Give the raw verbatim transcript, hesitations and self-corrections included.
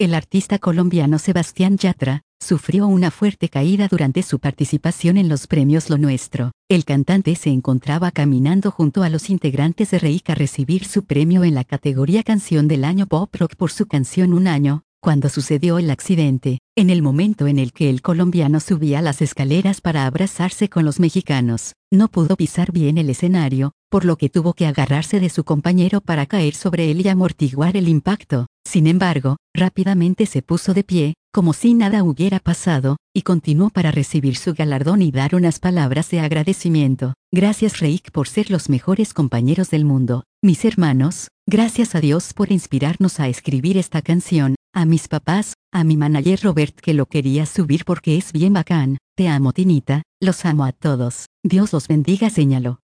El artista colombiano Sebastián Yatra sufrió una fuerte caída durante su participación en los premios Lo Nuestro. El cantante se encontraba caminando junto a los integrantes de Reik a recibir su premio en la categoría Canción del Año Pop Rock por su canción Un Año, cuando sucedió el accidente. En el momento en el que el colombiano subía las escaleras para abrazarse con los mexicanos, no pudo pisar bien el escenario, por lo que tuvo que agarrarse de su compañero para caer sobre él y amortiguar el impacto. Sin embargo, rápidamente se puso de pie, como si nada hubiera pasado, y continuó para recibir su galardón y dar unas palabras de agradecimiento. Gracias Reik por ser los mejores compañeros del mundo. Mis hermanos, gracias a Dios por inspirarnos a escribir esta canción. A mis papás, a mi manager Robert que lo quería subir porque es bien bacán. Te amo Tinita, los amo a todos. Dios los bendiga, señaló.